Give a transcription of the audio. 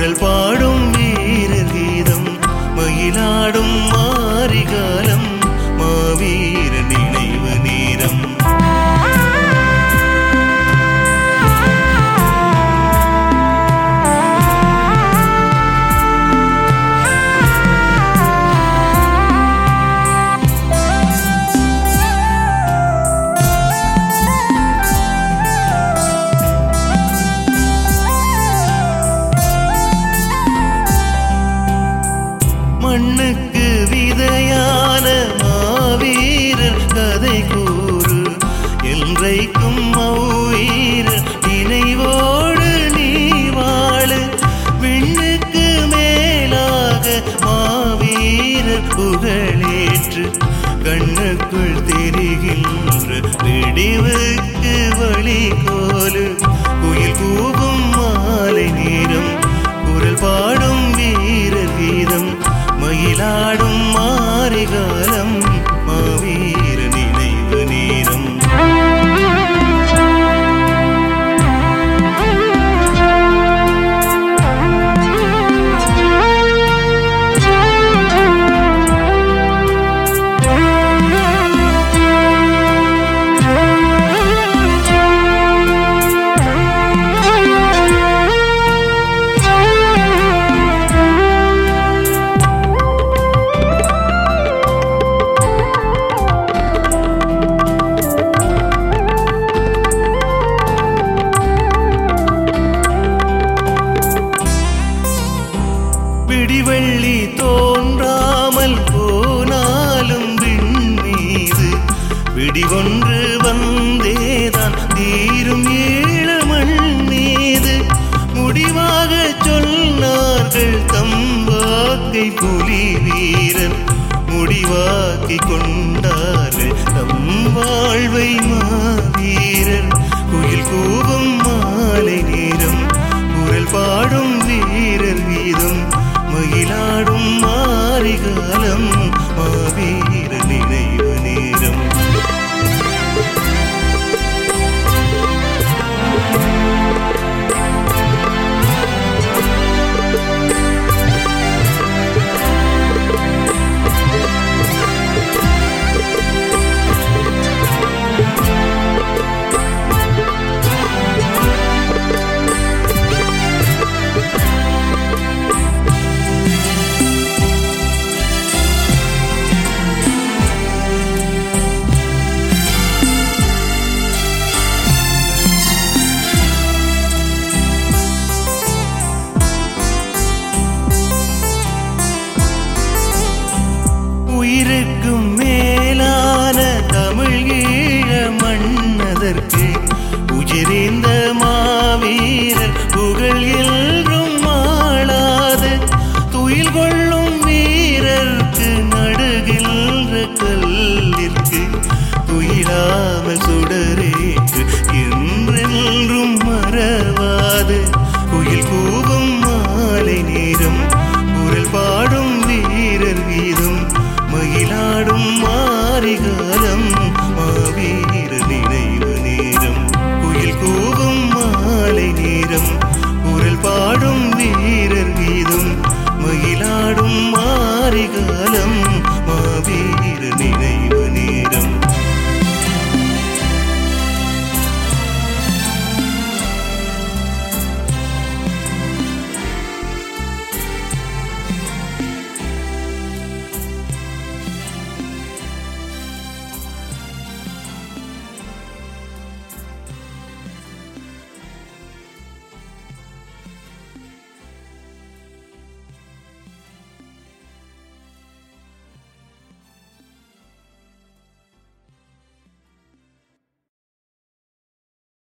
குரல் பாடும் வீரர் கீதம் மயிலாடும் மாரிகாலம் மாவீர நினைவு நேரம். மண்ணுக்கு விதையான மாவீரர் கதை கூறு என்றைக்கும் மௌவீரர் நினைவோடு நீ வாழு. விண்ணுக்கு மேலாக மாவீரர் புகழேற்று கண்ணுக்குள் தெரிகின்ற வெடிவுக்கு வழி கோலு. குயில் கூவும் மாலை நேரம் குரல் பாடும் வீரர் கீதம் மயிலாடும் மாரிகாலம் மாவீர நினைவு நேரம். விடிவெள்ளி தோன்றாமல் போனாலும் விண்மீது விடிவொன்று வந்தேதான் தீரும் ஈழமண் மீது. முடிவாக சொன்னார்கள் தம் வாக்கை புலி வீரன் முடிவாக்கி கொண்டார்கள் தம் வாழ்வை